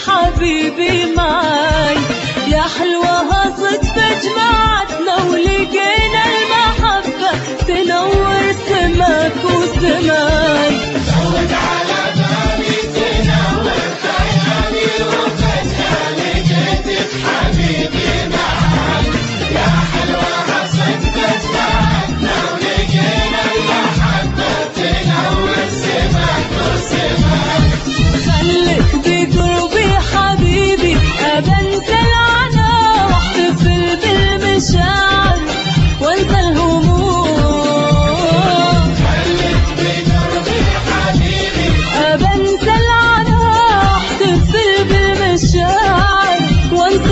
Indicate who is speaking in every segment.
Speaker 1: حبيبي معاي. يا حلوة صدفة جمعتنا ولقينا المحبة تنور سماك وسماي.
Speaker 2: زود على بالي تنور خيالي وفجأة لقيتك حبيبي معاي. يا حلوة صدفة جمعتنا ولقينا المحبة تنور سماك وسماي.
Speaker 1: خليك بقربي حبيبي أبنسى العنى واحتفل بالمشاعر وانسى الهموم.
Speaker 2: خليك بقربي حبيبي
Speaker 1: أبنسى العنى واحتفل بالمشاعر وانسى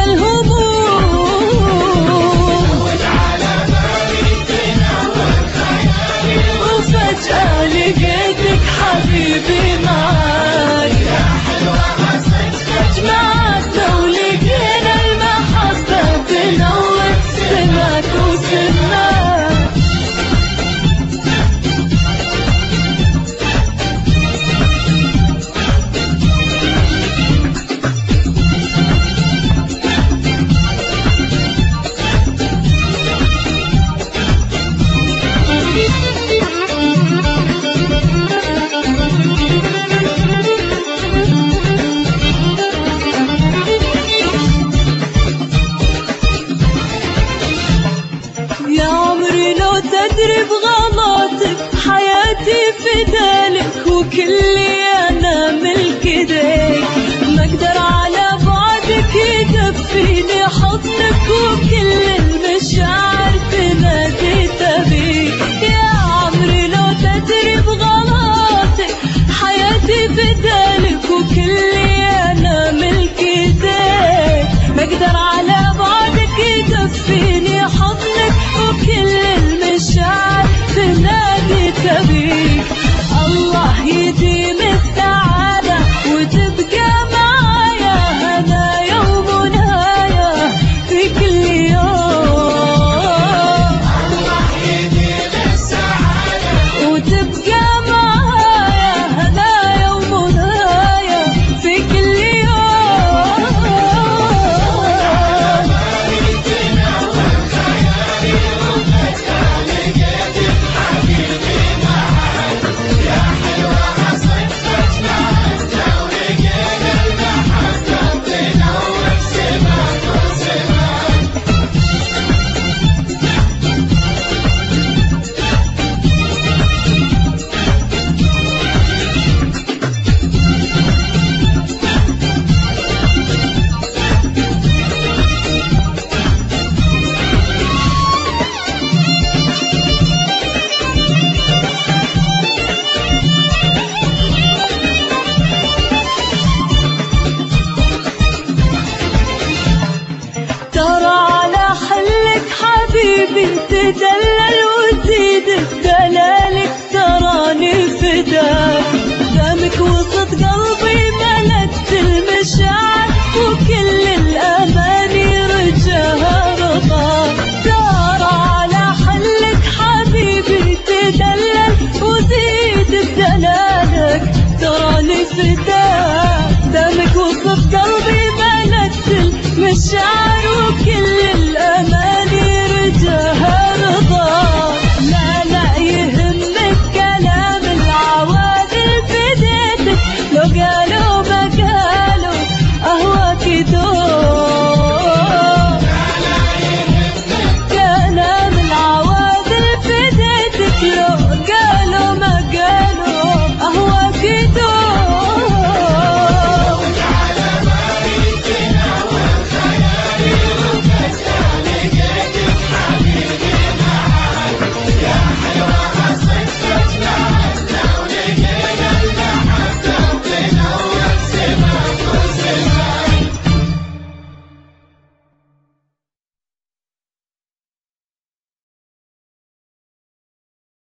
Speaker 1: الهموم.
Speaker 2: زود على بالي تنور خيالي
Speaker 1: وفجأة لقيتك حبيبي معاي.
Speaker 2: يا حلوة صدفة
Speaker 1: جمعتنا ولقينا المحبة تنور سماك وسماك. يا عمري لو تدري بغلطك حياتي فدالك وكلي أنا ملك ايديك. ما اقدر على بعدك يكفيني حضنك وكل المشاعر تنادي تبيك. يا عمري لو تدري بغلطك حياتي فدالك وكلي أنا ملك ايديك. ما اقدر على بعدك يكفيني حضنك وكل المشاعر تنادي تبيك. الله يديم السعادة وتبقى معايا هنايا ومنايا في كل يوم.
Speaker 2: الله يديم السعادة
Speaker 1: وتبقى معايا هنايا ومنايا في كل يوم.
Speaker 2: بالي تنور خيالي وفجأة لقيتك حبيبي معاي. يا حلوة صدفة جمعتنا ولقينا المحبة تنور سماك وسماي.
Speaker 1: ترى على حلك حبيبي تدلل وتزيد دلالك تراني فداك. دامك وسط قلبي ملكت المشاعر وكل الأماني رجاها رضاك. ترى على حلك حبيبي تدلل وزيد دلالك تراني فداك. دامك وسط قلبي ملكت المشاعر وكل الأماني رجاها رضاك. لا لا يهمك كلام العوادل بديتك لو قال